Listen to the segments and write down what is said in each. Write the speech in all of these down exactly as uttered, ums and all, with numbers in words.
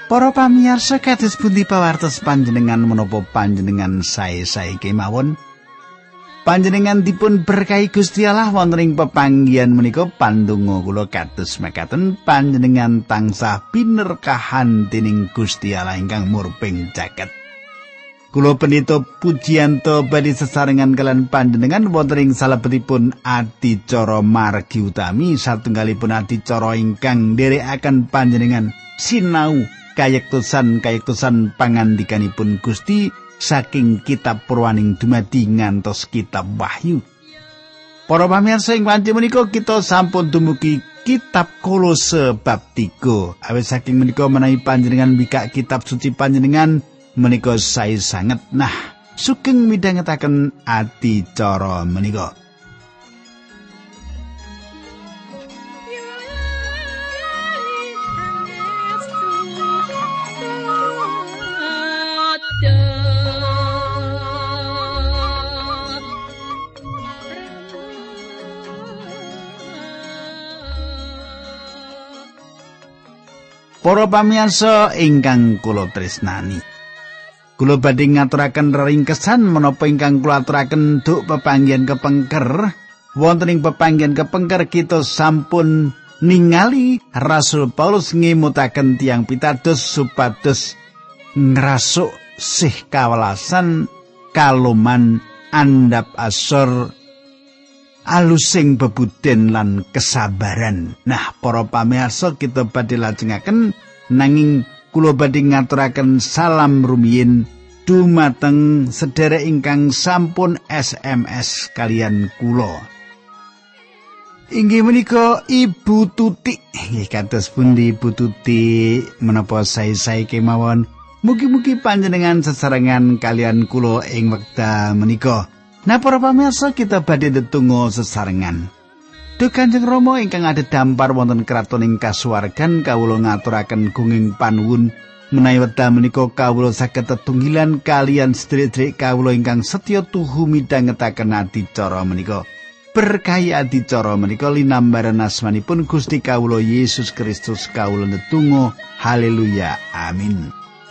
Para pamirsa kados pundi pawartos panjenengan menapa panjenengan sae-sae kemawon? Panjenengan dipun berkahi Gusti Allah wonten ing pepanggihan menika pandonga kula kados mekaten panjenengan tansah pinerkahan dening Gusti Allah ingkang murping jagat. Kula pendeta Pujiyanto badhe sesarengan kalian panjenengan wonten ing salebetipun adicara margi utami satunggalipun adicara ingkang nderekaken panjenengan sinau kayektosan-kayektosan pangandikanipun Gusti saking kitab Purwaning dumadi ngantos kitab Wahyu. Para pamirsa ing wanci menika kita sampun dumugi kitab Kolose bab tiga. Awit saking menika menawi panjenengan mbikak kitab suci panjenengan menika sae sanget. Nah, sugeng midhangetaken adicara menika. Para pamirsa ingkang kula tresnani, kula badhe ngaturaken reringkesan menapa ingkang kula aturaken duk pepanggihan kepengker. Wonten ing pepanggihan kepengker kita sampun ningali Rasul Paulus ngemutaken tiyang pitados supados ngrasuk sih kawelasan kaloman andhap asor alusing bebuden lan kesabaran. Nah, para pamirsa kita badhe lajengaken nanging kula badhe ngaturaken salam rumiyin dumateng sedherek ingkang sampun S M S kalian kula. Inggih menika Ibu Tuti. Nggih kados pundi Ibu Tuti menapa sae-sae kemawon. Mugi-mugi panjenengan sesarengan kalian kula ing wekdal menika. Nah para pamirsa kita badhe ndedonga sesarengan. Duh Kanjeng Rama ingkang adhedhampar wonten kraton ing kasuwargan kawula ngaturaken gunging panuwun menawi wekdal menika kawula saged tetunggilan kalian sedherek-sedherek kawula ingkang setya tuhu midhangetaken adicara menika. Berkahi adicara menika linambaran asmanipun Gusti kawula Yesus Kristus kawula ndedonga. Haleluya. Amin.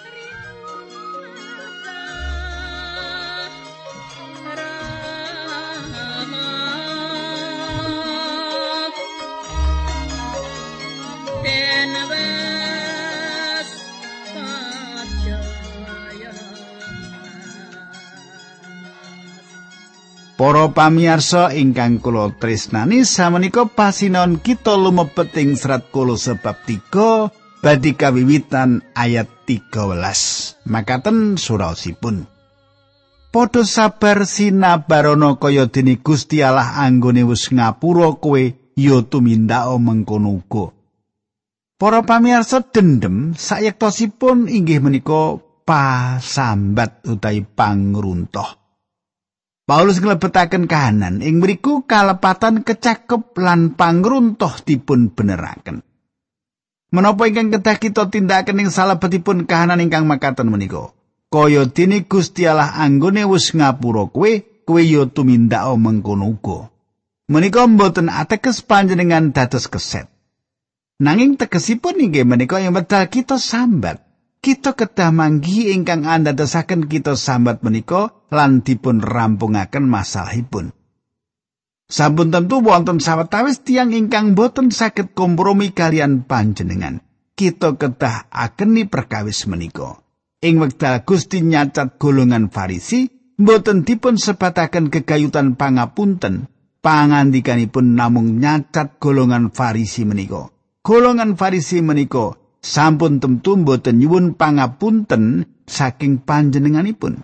Para pamirsa ingkang kula tresnani samenika pasinaon kita lumebet ing serat Kolose bab tiga badhe kawiwitan ayat tiga belas. Makaten suraosipun. Padha sabar sinabarana kaya dene Gusti Allah anggone wis ngapura kowe ya tumindaka mengkono uga. Para pamirsa dendem sayektosipun inggih menika pasambat utawi pangruntuh. Paulus nglebetaken kahanan ing mriku kalepatan kecakep lan pangruntuh dipun beneraken. Menapa ingkang kedah kita tindakaken ing salebetipun kahanan ingkang makaten menika? Kaya dene Gusti Allah anggone wis ngapura kowe, kowe ya tumindaka mengkono uga. Menika mboten ateges panjenengan dados keset. Nanging tegesipun inggih menika ing wekdal kita sambat. Kita kedah manggi ingkang andadosaken kita sambat menika lan dipun rampungaken masalahipun. Sampun tentu wonten sawetawis tiyang ingkang boten saged kompromi kalian panjenengan. Kita kedah ageni perkawis menika. Ing wekdal Gusti nyacat golongan Farisi, boten dipun sebataken gegayutan pangapunten. Pangandikanipun namung nyacat golongan Farisi menika. Golongan Farisi menika sampun temtu boten nyuwun pangapunten saking panjenenganipun.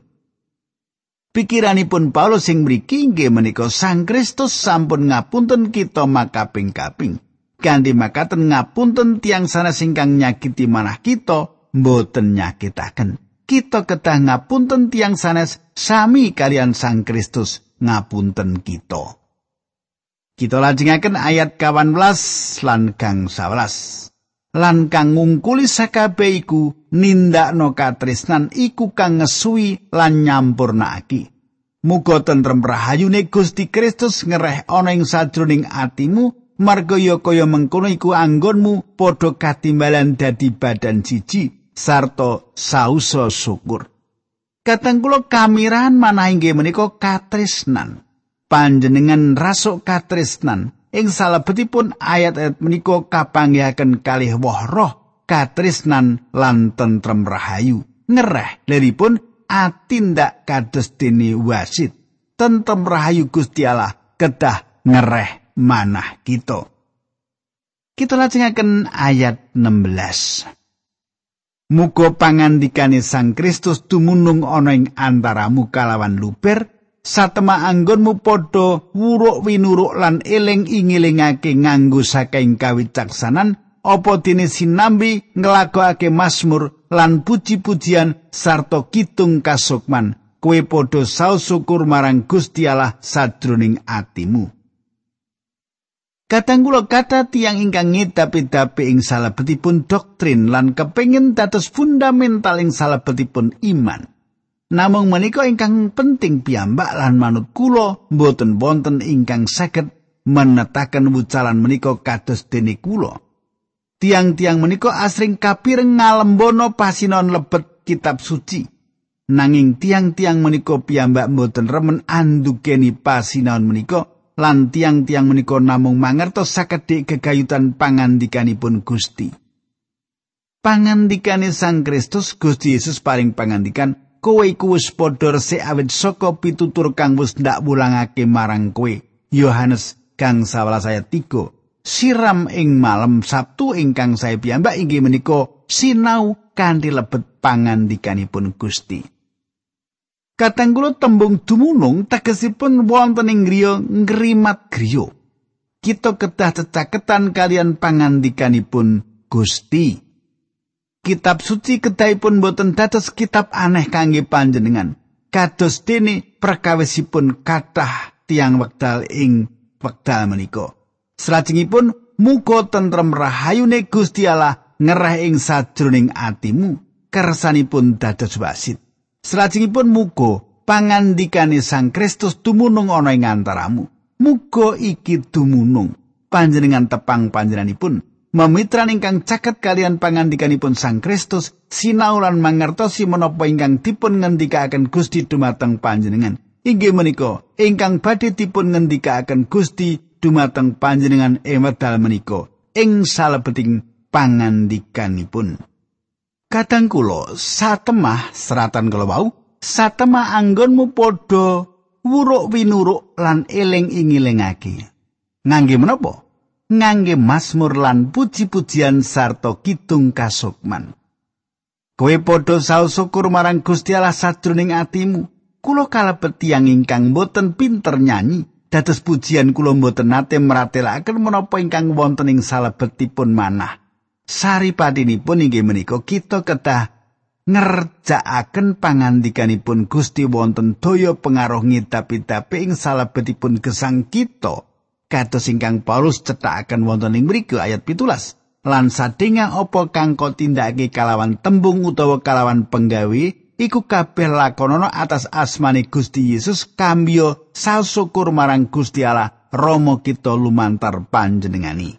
Pikiranipun Paulus sing mriki inggih menika Sang Kristus sampun ngapunten kita makaping-kaping. Kanthi makaten ngapunten tiyang sanes ingkang nyakiti manah kita boten nyakitaken. Kita kedah ngapunten tiyang sanes sami kalian Sang Kristus ngapunten kita. Kita lajengaken ayat kawan belas lan kang sawelas. Lan kang ngungkuli sakabeh iku nindakno katresnan iku kang ngesuwi lan nyampurnakake. Muga tentrem rahayune Gusti Kristus ngereh ana ing sajroning atimu, marga ya kaya mengkono iku anggonmu padha katimbalan dadi badan siji, sarta sausa syukur. Kateng kula kamiran manah inggih menika katresnan. Panjenengan rasuk katresnan ing salebetipun ayat-ayat menika kapanggihaken kalih woh roh katresnan lan tentrem rahayu. Ngereh liripun atindak kados dene wasit. Tentrem rahayu Gusti Allah kedah ngereh manah kita. Kita lajengaken ayat enam belas. Muga pangandikane Sang Kristus dumunung ana ing antaramu kalawan luber, satema anggonmu padha wuruk winuruk lan eling ingilingake nganggo saking kawicaksanan, apa dene sinambi nglakokake mazmur lan puji-pujian sarta kidung kasukman, kowe padha saos syukur marang Gusti Allah sadroning atimu. Kadang kula kata tiyang ingkang ngedapi-dapi ing salebetipun doktrin lan kepengin dados fundamental ing salebetipun iman. Namung menika ingkang penting piyambak lan manut kula boten wonten ingkang saged menetaken wucalan menika kados dene kula. Tiang-tiang menika asring kapireng ngalembono pasinon lebet kitab suci. Nanging tiang-tiang menika piyambak boten remen andukeni pasinon menika. Lan tiang-tiang menika namung mangertos sakedhik gegayutan pangandikanipun Gusti. Pangandikane Sang Kristus Gusti Yesus paring pangandikan, kowe iku wis padha resik awit saka pitutur kang wis ndak wulangake marang kowe. Yohanes kang sewelas ayat tiga. Siram ing malem Sabtu ingkang sae piyambak inggih menika sinau kanthi lebet pangandikanipun Gusti. Kadang kula tembung dumunung tegesipun wonten ing griya ngrimat griya. Kita kedah cecaketan kalian pangandikanipun Gusti. Kitab suci kedahipun boten dados kitab aneh kangge panjenengan. Kados dene perkawisipun kathah tiang wekdal ing wekdal menika. Salajengipun muga tentrem rahayune Gusti Allah ngereh ing sajroning atimu, kersanipun dados wasit. Salajengipun muga pangandikane Sang Kristus dumunung ana ing antaramu. Muga iki dumunung panjenengan tepang panjenenganipun memitran ingkang caket kalian pangandikanipun Sang Kristus sinau lan mangertosi menapa ingkang dipun ngendikaken Gusti dumateng panjenengan. Inggih menika ingkang badhe dipun ngendikaken Gusti dumateng panjenengan ing wekdal menika ing salebeting pangandikanipun. Kadang kula satemah seratan kala wau, satemah anggonmu padha wuruk winuruk lan eling-ingilingake. Ngangge menapa? Ngangge mazmur lan puji-pujian sarta kidung kasukman. Kowe padha saos syukur marang Gusti Allah sadroning atimu. Kula kalebet tiyang ingkang boten pinter nyanyi, dados pujian kula boten nate meratelaken menapa ingkang wonten ing salebetipun manah. Saripatinipun inggih menika kita kedah ngerjakaken pangandikanipun Gusti wonten daya pengaruh ngidapi-dapi ing salebetipun gesang kita. Kados ingkang Paulus cethakaken wonten ing mriku ayat pitulas. Lan sadéngah apa kang kotindakake kalawan tembung utawa kalawan penggawe, iku kabeh lakonana atas asmane Gusti Yesus kambya saos syukur marang Gusti Allah Rama kita lumantar panjenengani.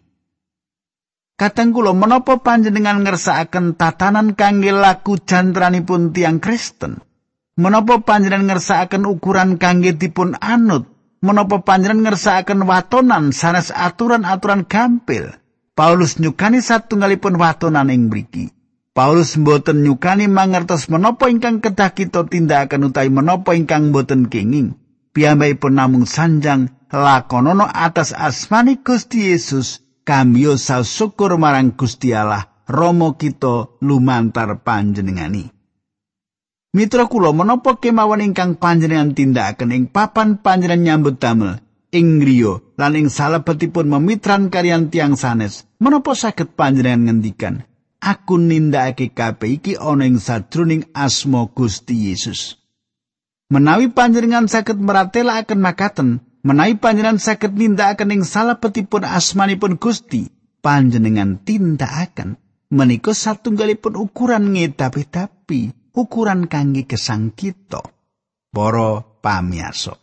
Kadang kula menapa panjenengan ngersakaken tatanan kangge laku jantranipun tiang Kristen? Menapa panjenengan ngersakaken ukuran kangge dipun anut? Menapa panjenengan ngersakaken watonan sanes aturan-aturan gampil? Paulus nyukani satunggalipun watonan ing mriki. Paulus mboten nyukani mangertos menapa ingkang kedah kita tindakaken utawi menapa ingkang mboten kenging. Piyambakipun namung sanjang lakonana atas asmane Gusti Yesus. Kambyo saos syukur marang Gusti Allah Rama kita lumantar panjenengani. Mitra kula menapa kemawon ingkang panjenengan tindakaken ing papan panjenengan nyambut damel ing griya lan ing salebetipun memitran kaliyan tiyang sanes, menapa saged panjenengan ngendikan, aku nindakake kabeh iki ana ing sajroning asma Gusti Yesus. Menawi panjenengan saged meratelaken makaten, menawi panjenengan saged nindakaken ing salebetipun asmanipun Gusti, panjenengan tindakaken menika satunggalipun ukuran ngedapi-dapi, ukuran kangge gesang kita. Para pamirsa.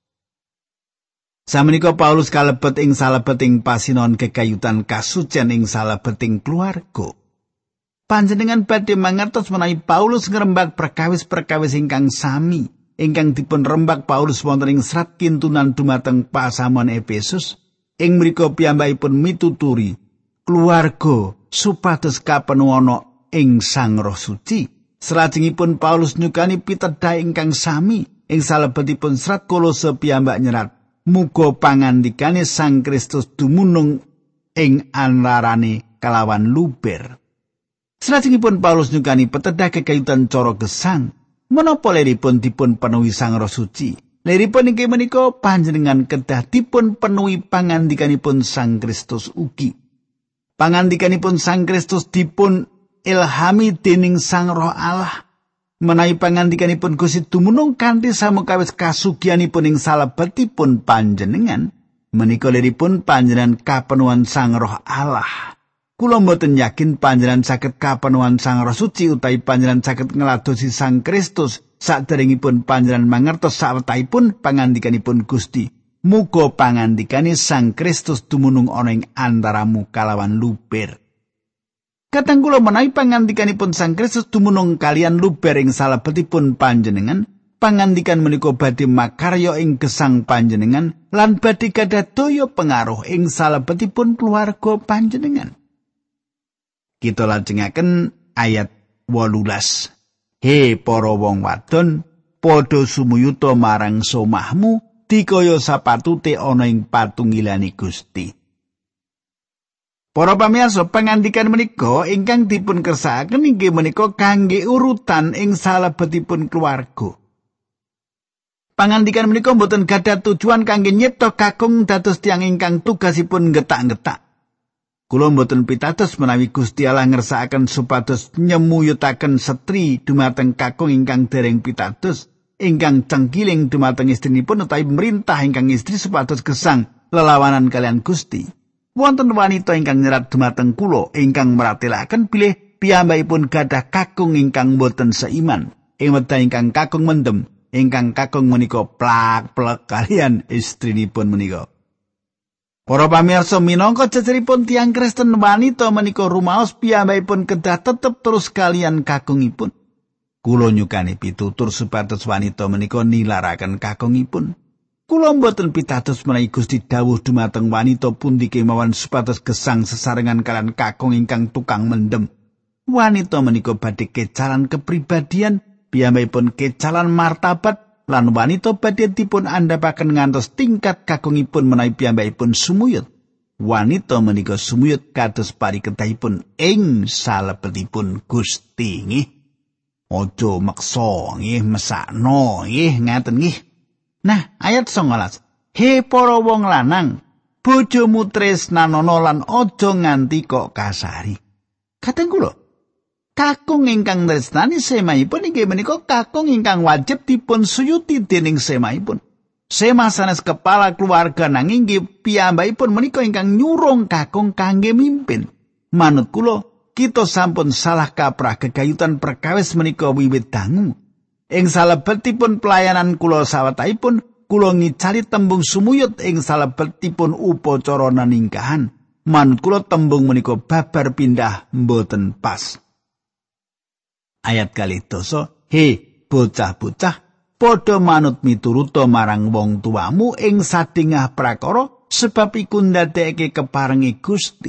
Samenika Paulus kalebet ing salebeting pasinon kekayutan kasucen ing salebeting keluarga. Panjenengan badhe mangertos menawi Paulus ngrembak perkawis-perkawis ingkang sami ingkang dipun rembak Paulus wonten ing serat kintunan dumateng pasamuan Efesus. Ing mriku piyambakipun mituturi keluarga supados kapenuwana ing Sang Roh Suci. Salajengipun Paulus nyukani pitedhah ingkang sami ing salebetipun serat Kolose piyambak nyerat, muga pangandikane Sang Kristus dumunung ing antarane kalawan luber. Salajengipun Paulus nyukani petedhah kekayutan cara gesang. Menapa liripun dipun penuhi Sang Roh Suci? Liripun inggih menika panjenengan kedah dipun penuhi pangandikanipun Sang Kristus ugi. Pangandikanipun Sang Kristus dipun ilhami dening Sang Roh Allah. Menawi pangandikanipun Gusti dumunung kanthi samukawis kasugihanipun ing salebetipun panjenengan, menika liripun panjenengan kapenuhan Sang Roh Allah. Kula mboten yakin panjenengan saged kapenuhan Sang Roh Suci utawi panjenengan saged ngladosi Sang Kristus saderengipun panjenengan mangertos sawetahipun pangandikanipun Gusti. Muga pangandikane Sang Kristus dumunung ana ing antaramu kalawan luber. Kadang kula menawi pangandikanipun Sang Kristus dumunung kalian luber ing salebetipun panjenengan, pangandikan menika badhe makarya ing gesang panjenengan lan badhe gadhah daya pengaruh ing salebetipun keluarga panjenengan. Kita lajengaken ayat wolulas. He para wong wadon, padha sumuyuta marang somahmu, dikaya sapatute ana ing patungilane Gusti. Para pamirsa, pangandikan menika ingkang dipun kersakaken inggih menika kangge urutan ing salebetipun keluarga. Pangandikan menika boten gadah tujuan kangge nyipta kakung dados tiyang ingkang tugasipun ngetak-ngetak. Kula mboten pitados menawi Gusti Allah ngersakaken supados nyemuyutaken setri dumateng kakung ingkang dereng pitados, ingkang cengkiling dumateng istrinipun utawi merintah ingkang istri supados gesang lelawanan kalian Gusti. Wonten wanita ingkang nyerat dumateng kula ingkang meratelaken bilih piyambakipun gadah kakung ingkang boten seiman. Ing wekdal ingkang kakung mendem, ingkang kakung menika plak-plek kalian istrinipun menika. Para pamirsa, minangka ceceripun tiyang Kristen wanita menika rumaos piyambakipun kedah tetep terus kalian kakungipun. Kula nyukani pitutur supados wanita menika nilaraken kakungipun. Kula mboten pitados menawi Gusti dawuh dumateng wanita pundi kemawon supados gesang sesarengan kalian kakung ingkang tukang mendem. Wanita menika badhe kecalan kepribadian, piyambakipun kecalan martabat, lan wanita badhe dipun andhapaken ngantos tingkat kakungipun menawi piyambakipun sumuyut. Wanita menika sumuyut kados pariketahipun ing salebetipun Gusti nggih. Aja meksa nggih, mesakno nggih, ngaten nggih. Nah, ayat songolas. He para wong lanang, bojomu tresnanono lan aja nganti kok kasari. Kadang kula kakung ingkang tresnani semahipun inggih menika kakung ingkang wajib dipun suyuti dening semahipun. Semah sanes kepala keluarga nanging inggih piyambakipun menika ingkang nyurung kakung kangge mimpin. Manut kula, kita sampun salah kaprah gegayutan perkawis menika wiwit dangu. Ing salebetipun pelayanan kula sawetahipun, kula ngicali tembung sumuyut ing salebetipun upacara ningkahan. Manut kula tembung menika babar pindah mboten pas. Ayat kalih dosa, he bocah-bocah, padha manut mituruta marang wong tuamu ing sadengah prakara, sebab iku ndadekake keparengi Gusti.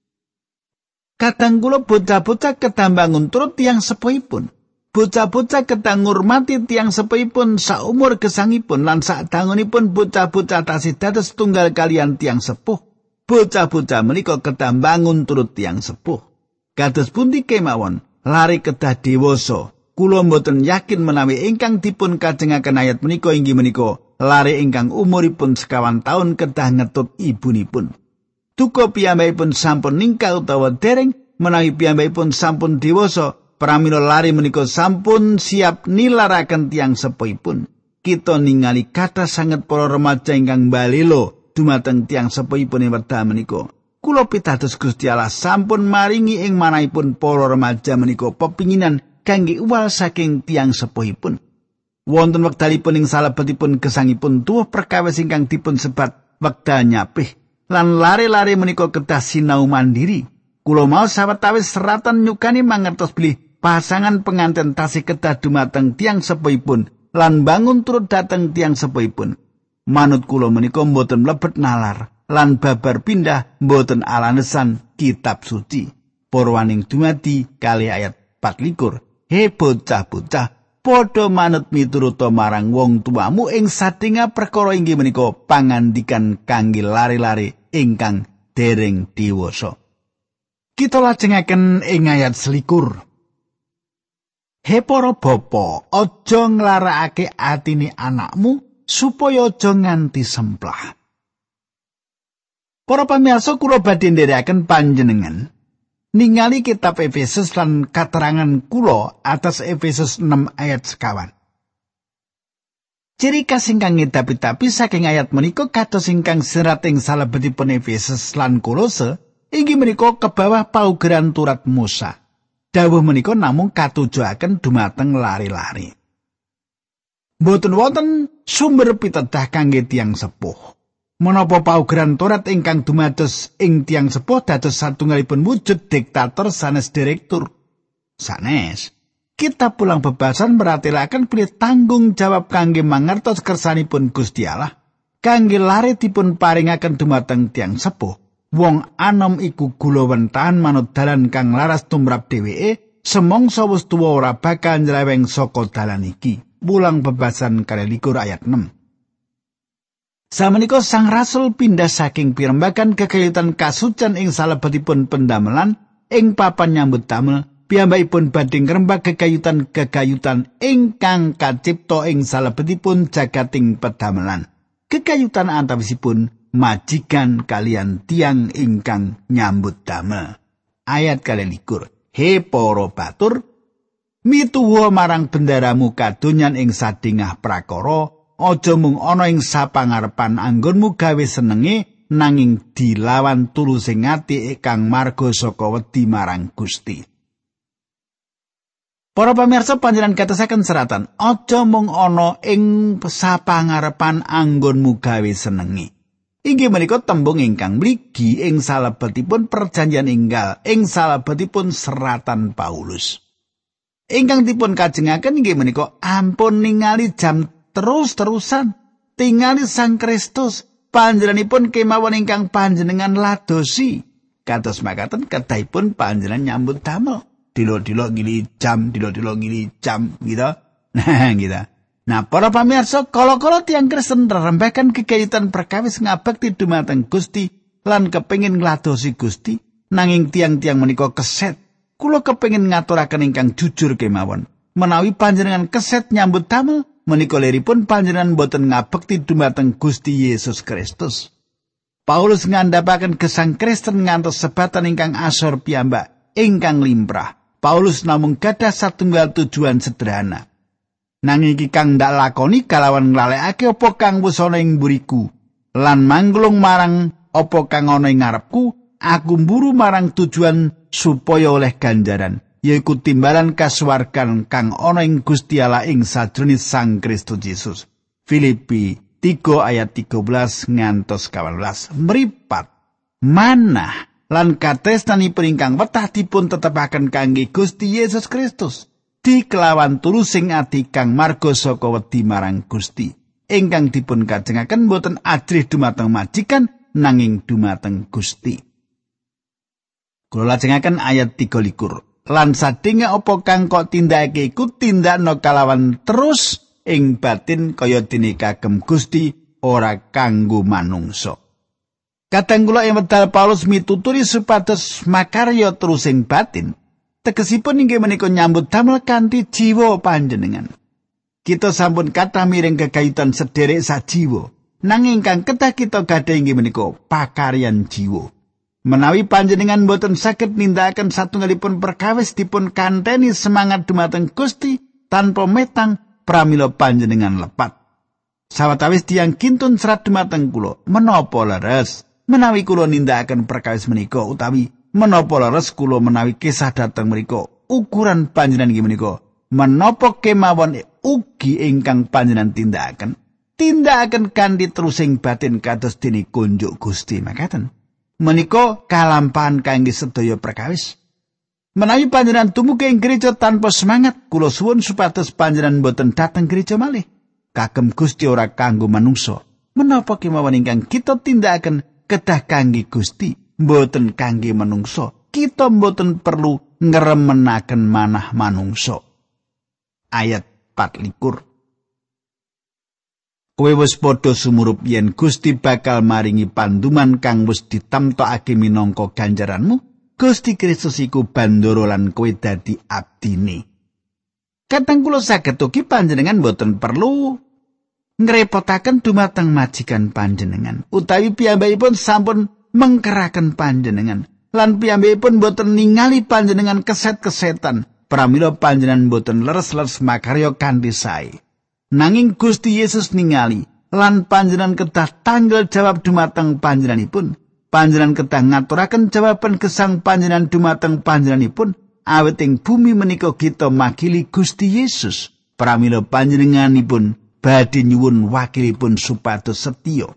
Kadang kula bocah-bocah kedah bangun turut tiyang sepuhipun. Bocah-bocah kedah ngurmati tiyang sepuhipun saumur gesangipun lan sadangunipun bocah-bocah tasih dados tunggal kalian tiyang sepuh. Bocah-bocah menika kedah bangun turut tiyang sepuh. Kados pundi kemawon lari kedah dewasa. Kula mboten yakin menawi ingkang dipun kajengaken ayat menika inggih menika lari ingkang umuripun sekawan taun kedah ngetut ibunipun. Duka piyambakipun sampun ningkal utawa dereng, menawi piyambakipun sampun dewasa, pramila lari menika sampun siap nilaraken tiyang sepuhipun. Kita ningali kathah sanget para remaja ingkang balelo dumateng tiyang sepuhipun ing wekdal menika. Kula pitados Gusti Allah sampun maringi ing manahipun para remaja menika pepinginan kangge uwal saking tiyang sepuhipun. Wonten wekdalipun ing salebetipun gesangipun tuwuh perkawis ingkang dipun sebat wekdal nyapih. Lan lare-lare menika kedah sinau mandiri. Kula mau sawetawis seratan nyukani mangertos bilih pasangan penganten tasih kedah dumateng tiyang sepuhipun lan bangun turut dhateng tiyang sepuhipun. Manut kula menika mboten mlebet nalar lan babar pindah mboten alanesan kitab suci. Purwaning dumadi kalih ayat pat likur. He bocah-bocah, padha manut mituruta marang wong tuamu ing sadéngah perkara inggih menika pangandikan kangge lare-lare ingkang dereng dewasa. Kita lajengaken ing ayat selikur. He para bapa, aja nglarakake atine anakmu supaya aja nganti semplah. Para pamirsa, kula badhe nderekaken panjenengan ningali kitab Efesus lan katerangan kula atas Efesus enam ayat sekawan. Ciri khas ingkang ngedapi-dapi saking ayat menika kados ingkang serat ing salebetipun Efesus lan Kolose inggih menika kebawah paugeran turat Musa. Dawuh menika namung katujuaken dumateng lari-lari. Mboten wonten sumber pitedah kangge tiyang sepuh. Menapa paugeran Torat ingkang dumados ing tiyang sepuh dados satunggalipun wujud diktator sanes direktur. Sanes, kitab Pulang Bebasan meratelaken pilih tanggung jawab kangge mangertos kersanipun Gusti Allah kangge lare dipun paringaken dumateng tiyang sepuh. Wong anom iku gula wentahan manut dalan kang laras tumrap dheweke, semongso wis tuwa ora bakal nyleweng saka dalan iki. Pulang Bebasan kalih likur ayat enam. Samenika Sang Rasul pindah saking pirembagan kekayutan kasucen ing salebetipun pendamelan ing papan nyambut damel, piyambakipun badhe ngrembak kekayutan-kekayutan ingkang kacipta ing salebetipun jagating pedamelan. Kekayutan antawisipun majikan kalian tiang ingkang nyambut damel. Ayat kalih likur. He para batur, mituwa marang bendaramu kadonyan ing sadéngah prakara, aja mung ana ing sapangarepan anggonmu gawe senenge, nanging dilawan tulusing ati kang marga saka wedi marang Gusti. Para pamirsa, panjenengan katosaken seratan, aja mung ana ing sapangarepan anggonmu gawe senenge. Inggih menika tembung ingkang mligi ing salebetipun perjanjian enggal, ing salebetipun seratan Paulus. Ingkang dipun kajengaken inggih menika ampun ningali jam terus-terusan tingali Sang Kristus, panjenenganipun kemawon ingkang panjenengan ladosi. Kados makaten kedahipun panjenengan nyambut damel. Dilo-dilo ngili jam, dilo-dilo ngili jam gitu. Nah, gitu. Nah, para pamirsa, kala-kala tiyang Kristen rerembakan kekayutan perkawis ngabekti dumateng Gusti lan kepengin ngladosi Gusti, nanging tiang-tiang menika keset. Kula kepengin ngaturaken ingkang jujur kemawon. Menawi panjenengan keset nyambut damel, menika liripun panjenengan boten ngabekti dumateng Gusti Yesus Kristus. Paulus ngandhapaken gesang Kristen ngantos sebatan ingkang asor piyambak, ingkang limprah. Paulus namung gadah satunggal tujuan sederhana. Nanging iki kang ndak lakoni kalawan nglalekake apa kang wis ana ing mburiku lan manglung marang apa kang ana ing ngarepku, aku mburu marang tujuan supaya oleh ganjaran, yaiku timbalan kasuwargan kang ana ing Gusti Allah ing sajroning Sang Kristus Yesus. Filipi tiga ayat tiga belas ngantos kawan belas. Mripat manah lan katresnanipun ingkang wetah dipun tetepaken kangge Gusti Yesus Kristus, dikelawan tulusing ati kang marga saka wedi marang Gusti, ingkang dipun kajengaken boten ajrih dumateng majikan nanging dumateng Gusti. Kula lajengaken ayat tiga likur. Lan sadéngah apa kang kok tindakake iku tindakno kalawan terus ing batin kaya dene kagem Gusti, ora kanggo manungsa. Kadang kula ing wedal Paulus mituturi supados makarya terus ing batin, tegesipun inggih menika nyambut damel kanthi jiwa panjenengan. Kita sampun kathah miring kekayutan sederek sajiwa, nanging kang kedah kita gadhah inggih menika pakaryan jiwa. Menawi panjenengan boten saged nindakaken satunggalipun perkawis dipun kanteni semangat dumateng Gusti tanpa metang, pramila panjenengan lepat. Sawetawis tiyang kintun serat dumateng kula, menapa leres menawi kula nindakaken perkawis menika utawi menapa leres kula menawi kisah dhateng mriku ukuran panjenengan inggih menika, menapa kemawon ugi ingkang panjenengan tindakaken tindakaken kanthi terusing batin kados dene kunjuk Gusti makaten. menika kalampahan kangge sedaya perkawis. Menawi panjenengan tumuju ing gereja tanpa semangat, kula suwun supados panjenengan boten dhateng gereja malih. Kagem Gusti ora kanggo manungsa. Menapa kemawon ingkang kita tindakaken kedah kangge Gusti, boten kangge manungsa. Kita boten perlu ngremenaken manah manungsa. Ayat pat likur. Kowe wis padha sumurup yen Gusti bakal maringi panduman kang wis ditamtokake minangka ganjaranmu. Gusti Kristus iku bandara lan kowe dadi abdine. Kadang kula saged ugi panjenengan boten perlu ngrepotaken dumateng majikan panjenengan, utawi piyambakipun sampun mengkeraken panjenengan, lan piyambakipun boten ningali panjenengan keset-kesetan, pramila panjenengan boten leres-leres makarya kanthi sae. Nanging Gusti Yesus ningali, lan panjenengan kedah tanggel jawab dumateng panjenenganipun. Panjenengan kedah ngaturaken jawaban gesang panjenengan dumateng panjenenganipun, awit ing bumi menika kita makili Gusti Yesus, pramila panjenenganipun badhe nyuwun wakilipun supados setya.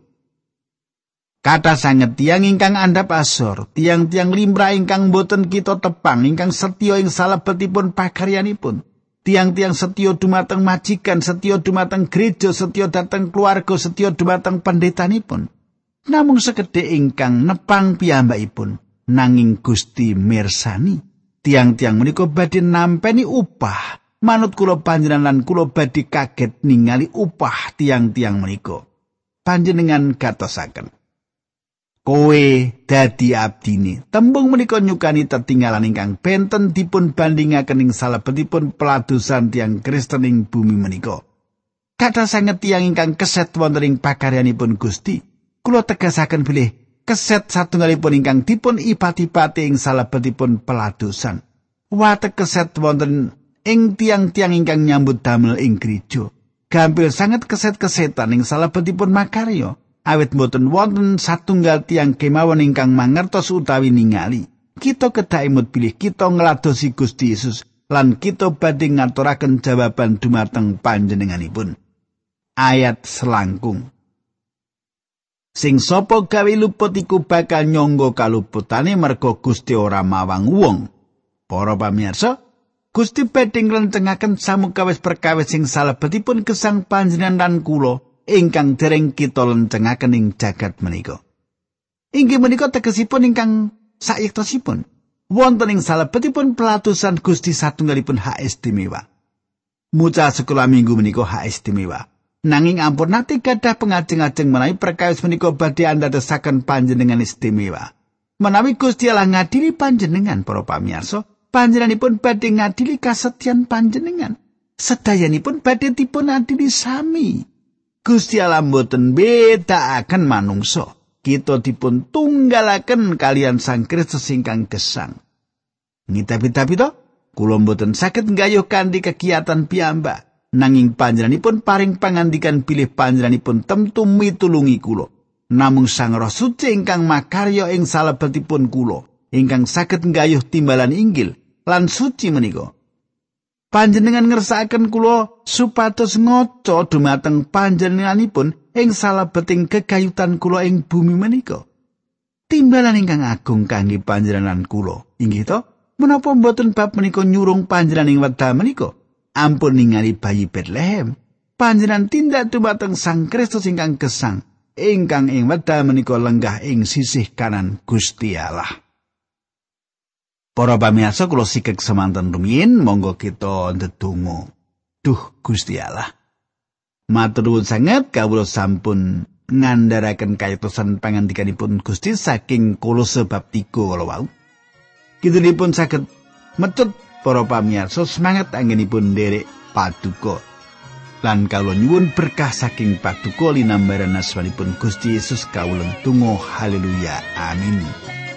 Kathah sanget tiyang ingkang andhap asor, tiyang-tiyang limrah ingkang boten kita tepang, ingkang setya ing salebetipun pakaryanipun. Tiang-tiang setya dumateng majikan, setya dumateng gereja, setya dhateng keluarga, setya dumateng pendetanipun. Namung sekedhik ingkang nepang piyambakipun, nanging Gusti mirsani. Tiang-tiang menika badhe nampeni upah. Manut kula panjenengan lan kula badhe kaget ningali upah tiang-tiang menika. Panjenengan gatosaken. Kowe dadi abdine. Tembung menika nyukani tetinggalan ingkang benten dipun bandingaken ing salebetipun peladosan tiang Kristen ing bumi menika. Kathah sanget tiyang ingkang keset wonten ing pakaryanipun Gusti. Kula tegasaken bilih keset satunggalipun ingkang dipun ipat-ipati ing salebetipun peladosan. Watek keset wonten ing tiang-tiang ingkang nyambut damel ing gereja. Gampil sanget keset-kesetan ing salebetipun makarya. Awit boten wonten satunggal tiang kemawon ingkang mangertos utawi ningali. Kita kedah imut bilih kita ngladosi Gusti Yesus lan kita badhe ngaturaken jawaban dumateng panjenenganipun. Ayat selangkung. Sing sapa gawe luput iku bakal nyangga kaluputane merga Gusti ora mawang wong. Para pamirsa, Gusti badhe nglencengaken samukawis perkawis sing salebetipun gesang panjenengan lan kula ingkang dereng kita lencengaken ing jagat menika. Inggih menika tegesipun ingkang sayektosipun. Wonten ing salebetipun pelatusan Gusti satunggalipun hak istimewa. Mucal sekolah minggu menika hak istimewa. Nanging ampun nate gadah pengajeng-ajeng menawi perkawis menika badhe andadosaken panjenengan istimewa. Menawi Gusti Allah ngadili panjenengan para pamirsa, panjenenganipun badhe ngadili kasetyan panjenengan. Sedayanipun badhe dipun adili sami. Gusti Allah mboten bedakaken manungsa. Kita dipun tunggalaken kalian Sang Kristus ingkang gesang. Ngitapi-tapi to, kula mboten saged nggayuh kanthi kegiatan piyambak. Nanging panjenenganipun paring pangandikan bilih panjenenganipun temtu mitulungi kula. Namung Sang Roh Suci ingkang makarya ing salebetipun kula, ingkang saged nggayuh timbalan inggil lan suci menika. Panjenengan ngersakaken kula supados ngaca dumateng panjenenganipun ing salebeting gegayutan kula ing bumi menika. Timbalan ingkang agung kangge panjenengan kula. Inggih to, menapa mboten bab menika nyurung panjenengan ing wekdal menika? Ampun ningali bayi Bethlehem. Panjenengan tindak dumateng Sang Kristus ingkang gesang, ingkang ing wekdal menika lenggah ing sisih kanan Gusti Allah. Para pamirsa kula sikek semanten rumiyin, monggo kita ndedonga. Duh Gusti Allah. Matur nuwun sanget kawula sampun ngandharaken kayatosan pangandikanipun Gusti saking Kolose bab tiga kala wau. Kintenipun saged mecut para pamirsa semangat anggenipun nderek paduka. Lan kawula nyuwun berkah saking paduka linambaran asmanipun Gusti Yesus kawula tunggu haleluya amin.